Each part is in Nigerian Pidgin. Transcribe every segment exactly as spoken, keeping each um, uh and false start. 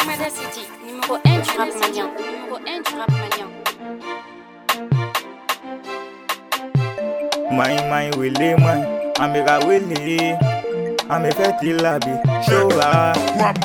Mada City, numéro un du rap malien. Numéro un du rap malien. My, my, willy, my, amiga willy, ame feti labi, showa.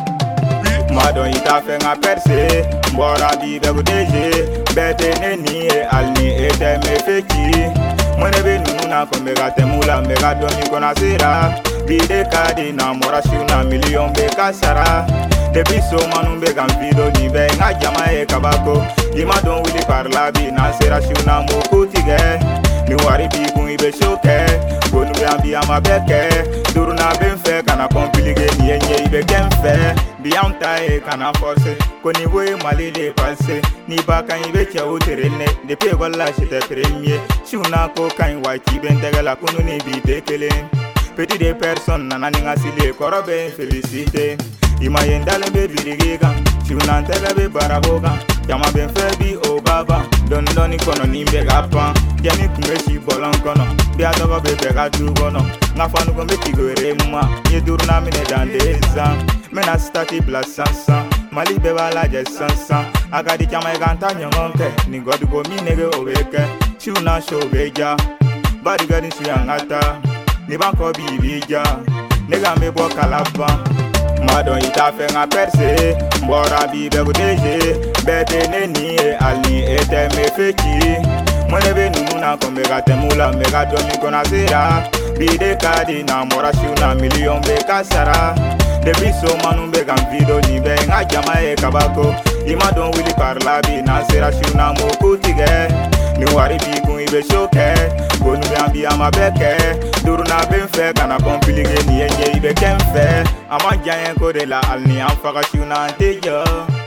Madon ita fe nga perse, mbora bi bego deje, bete neni e alni ete me feki. Mwene be nunu na ko mega temula, mega domi kona sera. Bide kadi na mora shuna million be kasara. Depi so manu be kan video ni be nga jama e kabako. Ima don wili parla bi na sera shuna mo kutige. Ni wari bi kun ibe shoke, gonu be ambi ama beke. Duru na ben fe kana kompilige ni enye ibe kenfe. Bianta e kana force, koni boye malile palse. Ni baka ibe che uterene, de pe gola shite premier. Shuna ko kan waki ben tegala kunu ni bi tekele. Petit des personnes nana ninga sile korobe félicité. Ima yendale be birigiga, shuna tele be baraboga. Yama ben febi o baba, don doni kono nimbe gapa. Jani kumeshi bolon kono, bia dogo be bega dugono. Nga fanu ko meti gore mwa, ye durna mine dandeza. Mena stati bla sansa, mali be bala je sansa. Agadi chama e ganta nyongonke, ni godu go mi nege obeke. Shuna show beja, badi gadi suyangata. Ni banko bibija, nega me bo kalaba. Madon ita fe nga perse, mbora bi bego deje. Bete neni e alni ete me feki. Mwene be nunu na ko mega temula, mega domi kona sera. Bide kadi na mora shuna million be kasara. Depi so manu be kan video ni be nga jama e kabako. Ima don wili parla bi na sera shuna mo kutige. Ni wari bi kun ibe shoke, gonu be ambi ama beke. Duru na ben fe kana kompilige ni enye ibe kenfe. Ama jayen ko de la alni am faka shuna antejo.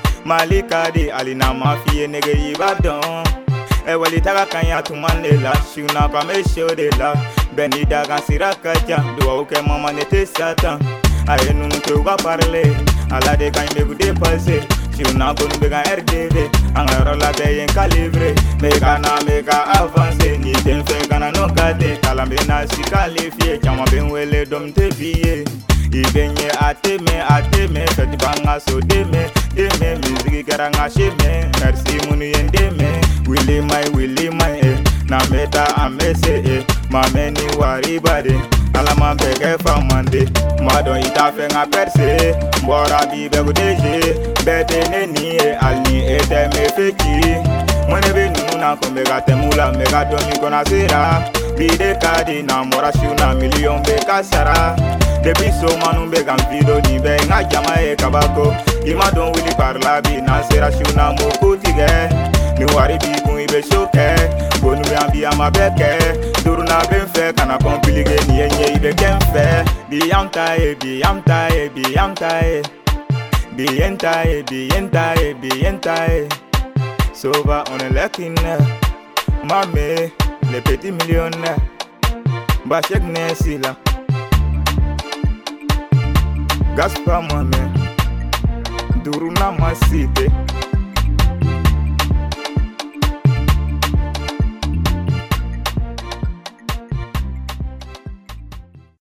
Malika di alina mafie nege ibadon. E wali taga kanya tumande la shuna kwa me show de la. Beni daga siraka ja, duwa uke mama nete satan. Aye nunu ke uga parle, ala de kan be gude pase. Shuna konu be kan R D V, angaro la be yen calibre. Mega na mega avance, ni ten fe kana no kate. Kalambe na si kalifie, chama ben wele dom te vie. Ibenye ateme ateme, feti banga so deme. Deme miziki karanga sheme, merci munu yen deme. Willy my, willy my eh, na meta amese eh. Mameni wari bade, alama bege famande. Madon ita fe nga perse, mbora bi bego deje. Bete neni e alni ete me feki. Mwene be nunu na ko mega temula, mega domi kona sera. Bide kadi na mora shuna million be kasara. Depi so manu be kan video ni be nga jama e kabako. Ima don wili parla bi na sera shuna mo kutige. Ni wari bi kun ibe shoke, gonu be ambi ama beke. Duru na ben fe kana kompilige ni enye ibe kenfe. Bianta e, bianta e, bianta e. Bienta e, bienta e, bienta e. Sova on est lekine, mame, le petit millionnaire. Bachek nesila, Gaspar mame, Duru na masite.